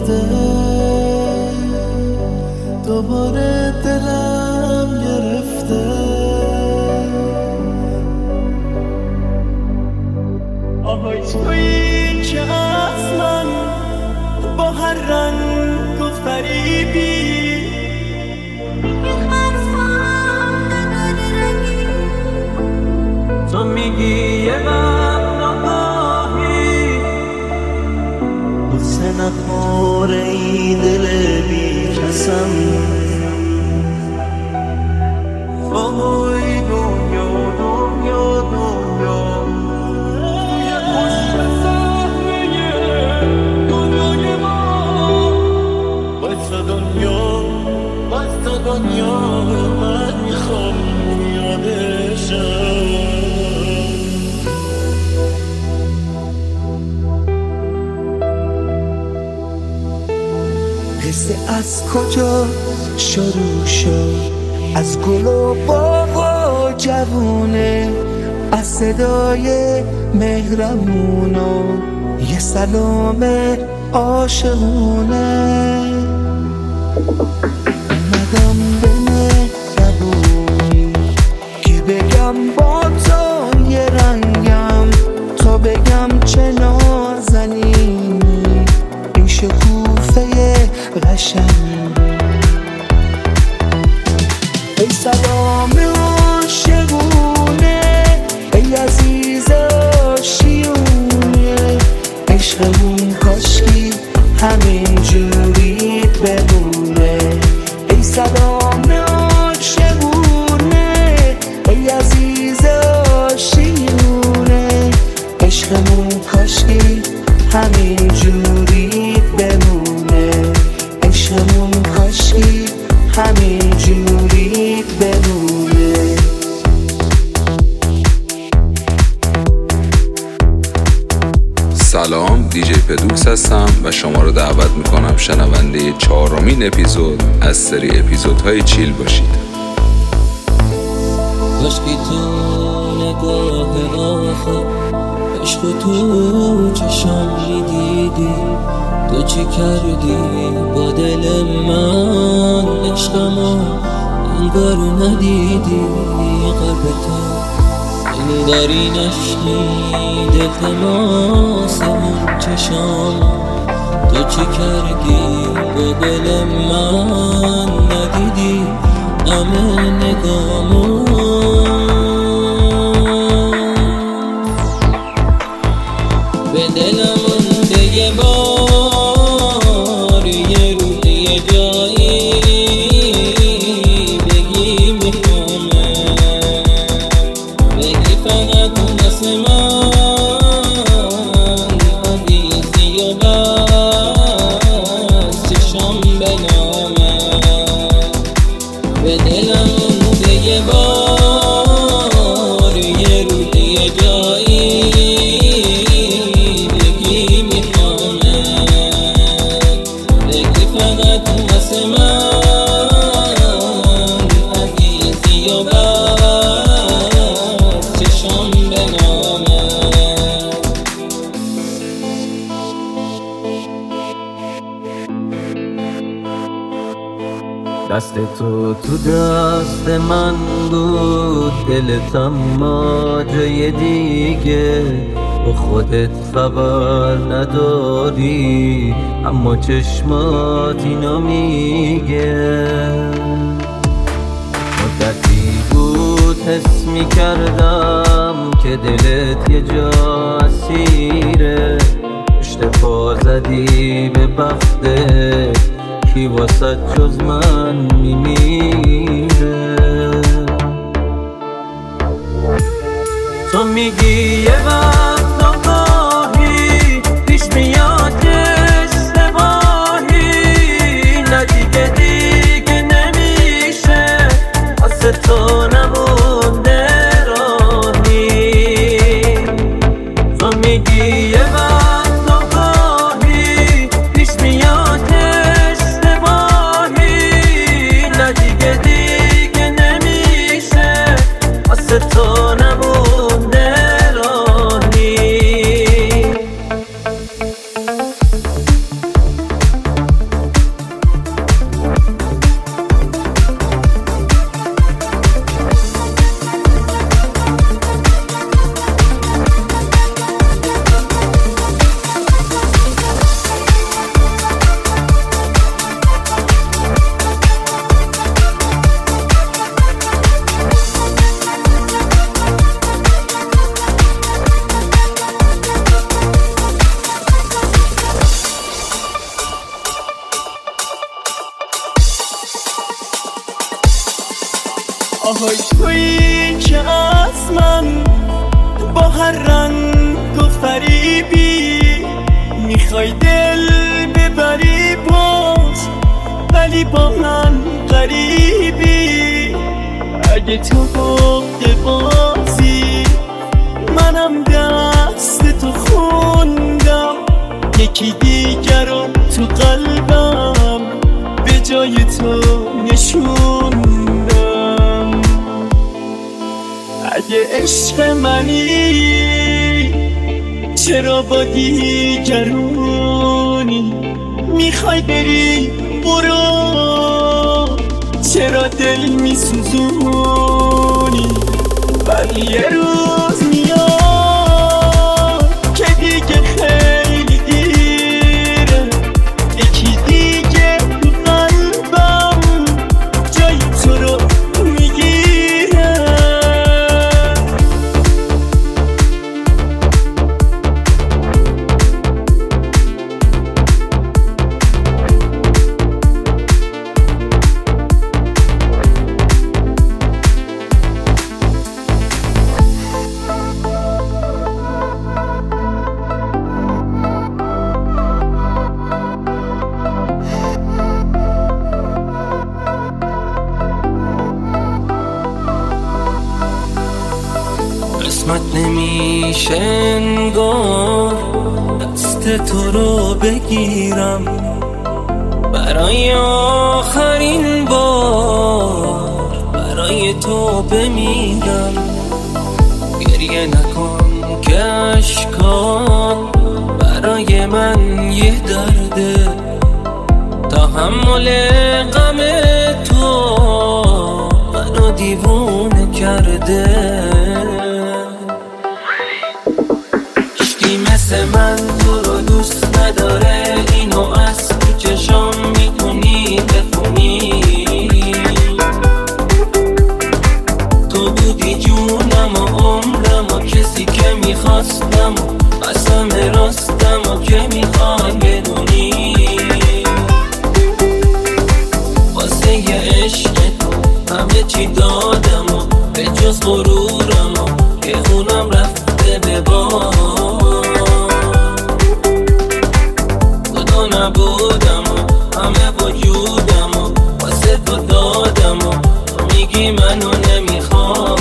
مرده، دوباره دلم گرفته. آهای تویی که از من با هر رنگ و فریبی تو میگی یه وقت نگاهی بسه نخوره این دل بی کسم. آهای دنیا دنیا دنیا توی پشت صحنه دنیای ما بایستا دنیا بایستا دنیا من میخوام یادشم. قصه از کجا شروع شد؟ از گل و باغ و جوونه، از صدای مهرمون و یه سلام عاشقونه. اومدم به مهربونی که بگم با تو یه رنگم، تا بگم چه نازنینی این شکوفه قشنگ. ای سلام عاشقونه، ای عزیز آشیونه، عشقمون کاشکی همین جوری بمونه. ای سلام عاشقونه، ای عزیز آشیونه، عشقمون کاشکی همین جوری بمونه. عشقمون کاشکی همین جوری بمونه. سلام، دیجی پدوکس هستم و شما رو دعوت میکنم شنونده 4مین اپیزود از سری اپیزودهای چیل باشید. کاشکی تو نگاه آخر عشق تو چشم میدیدی، تو چی کردی با دل من؟ عشقمو انگار ندیدی، قلبتو داری نشنید التماس اون چشام. تو چی کردی با دل من؟ ندیدی همه نگامو. به دلم مونده یه بار، یه روز یه جایی بگی میخوامه، بگی فقط مثل من عزیزی و بس چشم به نامه. به دلم مونده یه بار، یه روز یه جایی دست تو دست من بود، دلت اما جای دیگه. با خودت خبر نداری اما چشمات اینو میگه. مدتی بود حس میکردم که دلت یه جا اسیره، پشت پا زدی به بختت، کی واسه جز من میمیره. تو میگی یه وقت نگاهی پیش میاد اشتباهی، نه دیگه نمیشه واسه تو نمونده راهی. تو میگی یه وقت نگاهی پیش میاد اشتباهی، نه دیگه نمیشه واسه تو نمونده راهی. هر رنگ و فریبی میخوای دل ببری باز، ولی با من غریبی. اگه تو حق بازی منم دست تو خوندم، یکی دیگر رو تو قلبم به جای تو نشوندم. اگه عشق منی چرا با دیگرونی میخوای بری؟ برو، چرا دل میسوزونی؟ ولی یه روز میاد که دیگه خیلی دیره، یکی دیگه تو قلبم جای تو رو میگیره. قسمت نمیشه انگار دست تو رو بگیرم، برای آخرین بار برای تو بمیرم. گریه نکن که اشکات برای من یه درده، تحمل غم تو منو دیوونه کرده. مثل من تو رو دوست نداره، اینو از تو چشام میتونی بخونی. تو بودی جونم و عمرم و کسی که میخواستم و قسم راستم و که میخوای بدونی. واسه یه عشق تو همه چی دادم و به جز غرورم و که خونم رفته به باد. نبودم و همه وجودم و واسه تو دادم و تو میگی منو نمیخوام.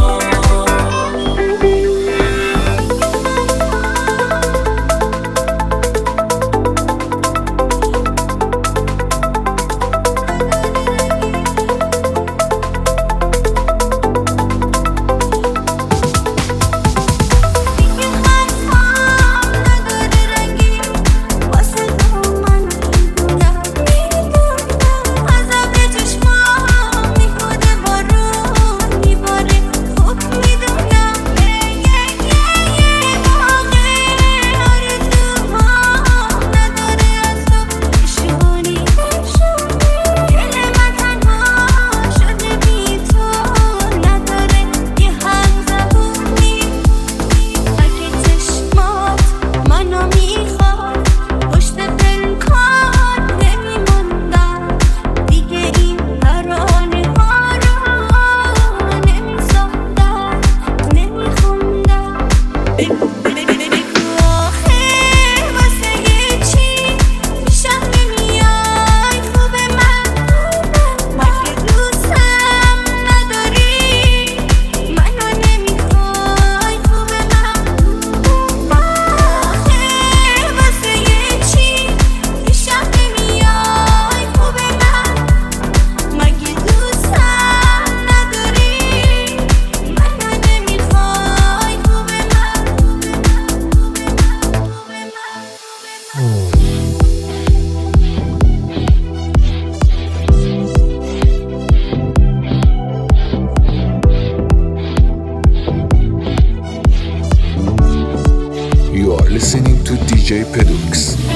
listening to DJ Pedux.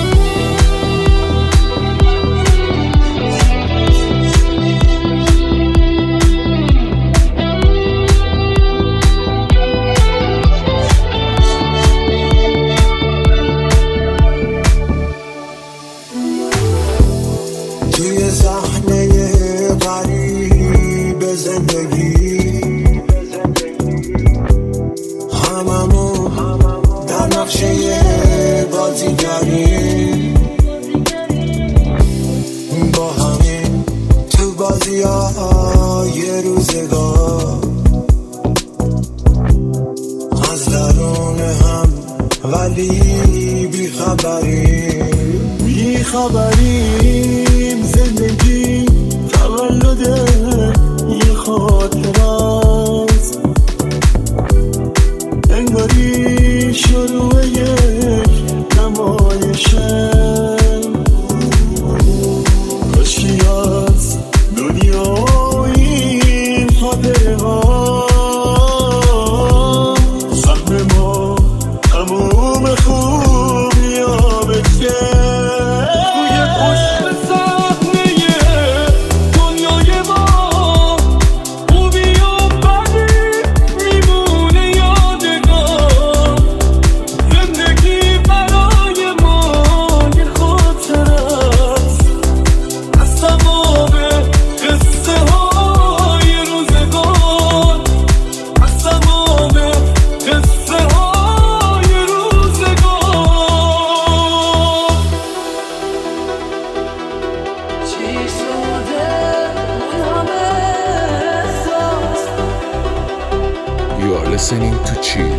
توی صحنه غریب زندگی هممون در نقشه بازیگریم، با همین تو بازی‌های روزگار از درون هم ولی بیخبریم زندگی تولد یه خاطره است، انگاری شروع یک نمایشه، کاشکی از دنیای این خاطره ها سهم ما تموم خوبی ها بشه. You are listening to Chill.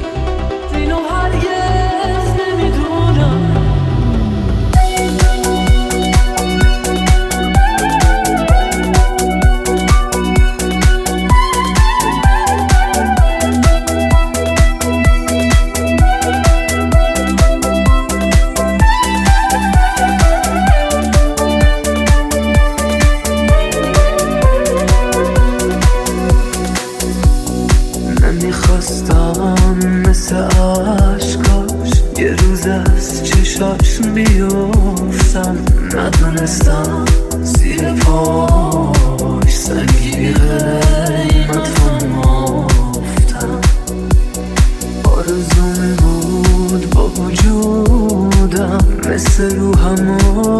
نمیخواستم مثل عشقاش یه روز از چشاش بیفتم، ندونستم زیر پاش سنگی قیمت فمافتم. آرزوم بود با وجودم مثل روحم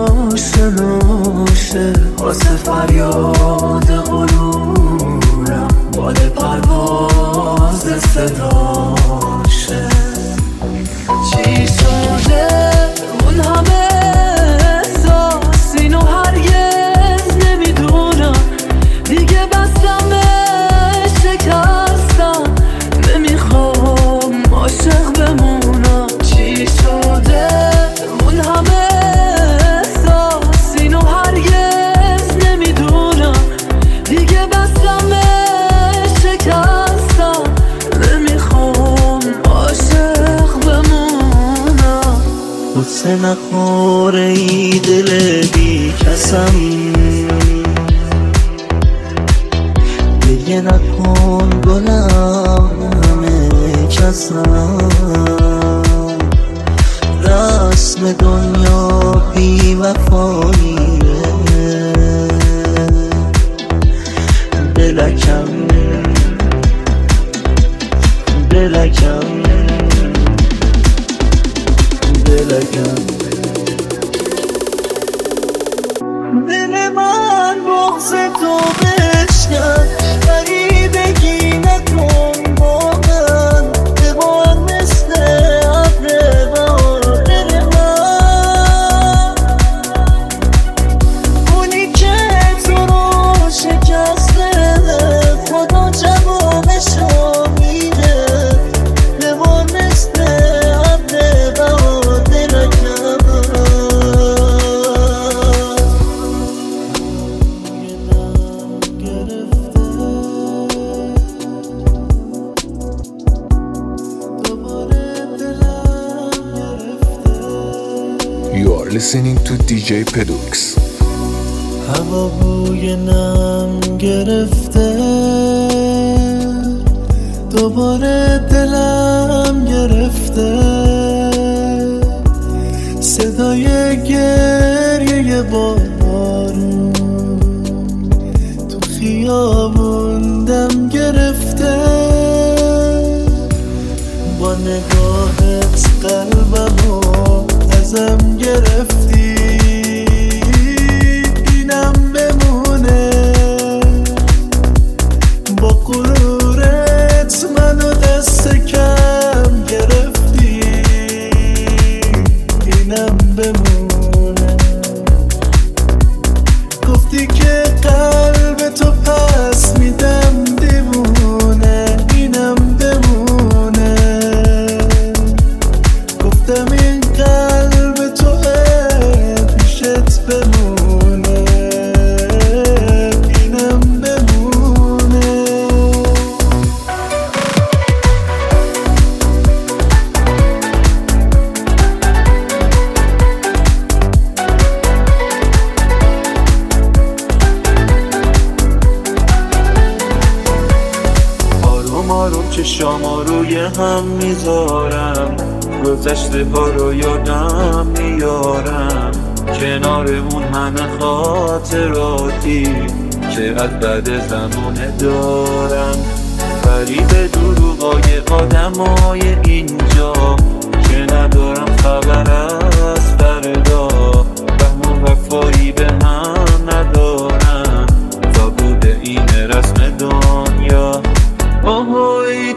آشناشه، واسه فریاد غرورم باد پرواز صداشه. چی شده اون همه احساس، اینو هرگز نمیدونم، دیگه بستم شکستم، نمیخوام عاشق بمونم. چی شده اون همه احساس، اینو هرگز نمیدونم، دیگه بستم شکستم، نمیخوام عاشق بمونم. غصه نخوره ای دل بی کسم، گریه نکن گلم همه کسم، رسم دنیا بی وفاییه، دلکم دلکم دلکم. دل من بغض تو بشکن، غریبگی نکن با من، به من مثل ابر بهار. دل من اونی که تو رو شکسته، خدا جوابشو میده، به من مثل ابر بهار. دلکم You are listening to DJ Pedux. هوا بوی نم گرفته، دوباره دلم گرفته، صدای گریه بارون تو خیابون دم گرفته، با نگاهت قلبمو ازم گرفتی، اینم بمونه با غرورت منو دست کم چشمامو روی هم میذارم، گذشته ها رو یادم میارم، کنارمون همه خاطراتی که از بعد زمانه دارم. غریب دروغای آدمای اینجا که ندارم خبر از فردا، رحم و وفایی به هم ندارم تا بوده این رسم دنیا. آهای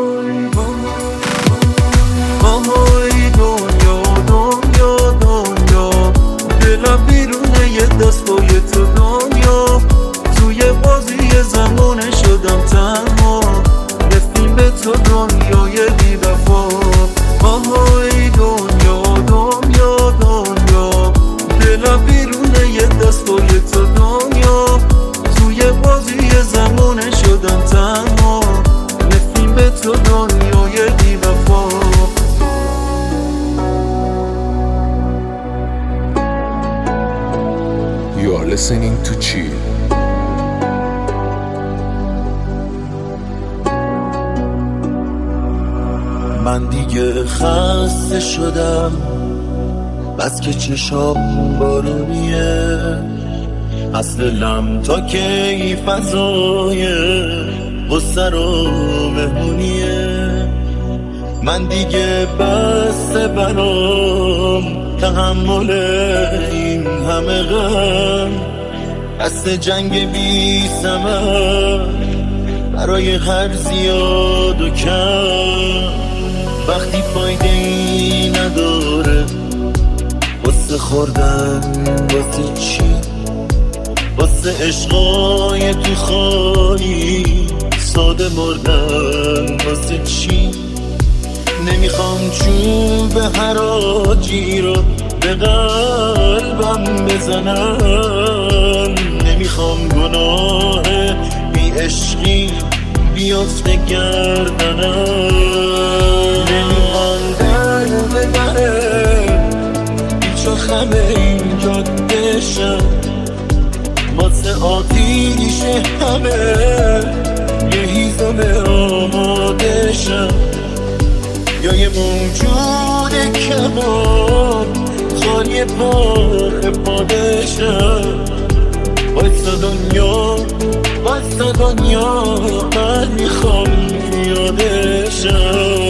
آهای دنیا دنیا دنیا، دلم بیرونه یه دستای تو دنیا، توی بازی زمانه شدم تنها، رفتیم به تو دنیای بی وفا. آهای دنیا دنیا دنیا، دلم بیرونه یه دستای تو دنیا، توی بازی زمانه شدم تنها، رفتیم به تو دنیای بی وفا. You are listening to Chill. من دیگه خسته شدم، بس که چشام بارونیه، اصل لم تا کی فضای غصه رو مهمونیه. من دیگه بسته برام تحمل این همه غم، دست جنگ بی ثمر برای هر زیاد و کم. وقتی فایده ای نداره واسه خوردن، واسه چی؟ واسه عشقای تو خواهی ساده مردن، واسه چی؟ نمیخوام چوب حراجی رو به قلبم بزنن، نمیخوام گناه بی عشقی بیفته گردنم، نمیخوام درد بره بیچ و خمه این جاده شم، واسه آتیش همه یه هیزم آماده شم، یا یه موجود کمان خالی پاک پادشم. وایسا دنیا وایسا دنیا، من میخوام یادشم.